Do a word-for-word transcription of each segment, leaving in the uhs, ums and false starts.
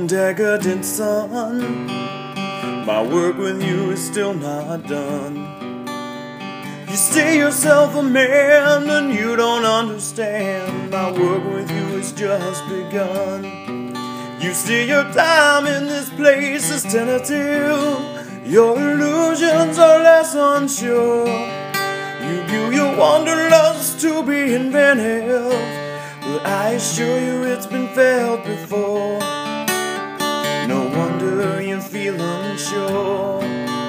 decadent son, my work with you is still not done. You see yourself a man and you don't understand. My work with you has just begun. You see your time in this place is tentative. Your illusions are less unsure. You view your wanderlust to be inventive, but I assure you it's been felt before. No wonder you feel unsure.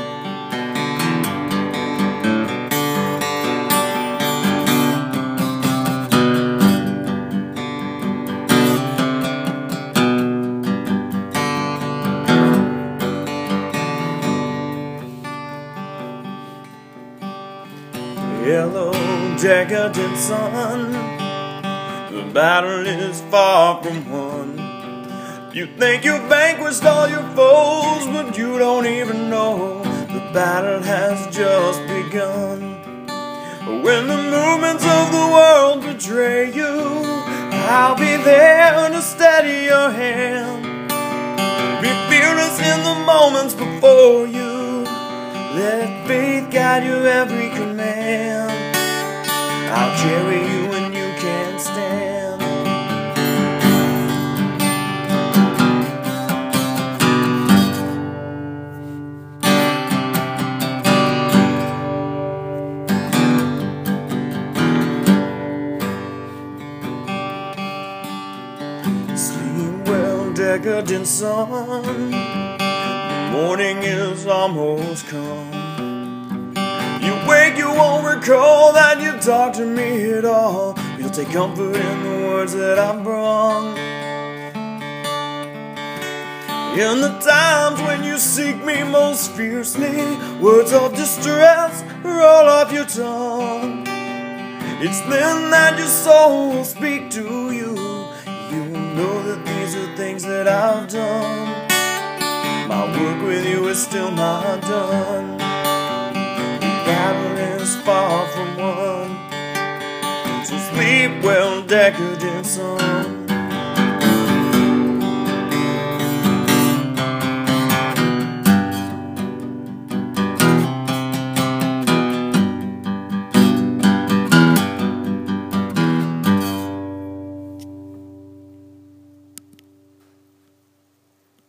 Hello, decadent son, the battle is far from won. You think you've vanquished all your foes, but you don't even know the battle has just begun. When the movements of the world betray you, I'll be there to steady your hand. Be fearless in the moments before you. Let faith guide your every command. I'll carry you when you can't stand. Sleep well, decadent son. The morning is almost come. You wake, you won't recall that you talked to me at all. You'll take comfort in the words that I've brung. In the times when you seek me most fiercely, words of distress roll off your tongue. It's then that your soul will speak to you. You will know that these are things that I've done. My work with you is still not done. The battle is far from won. So sleep well, decadent son.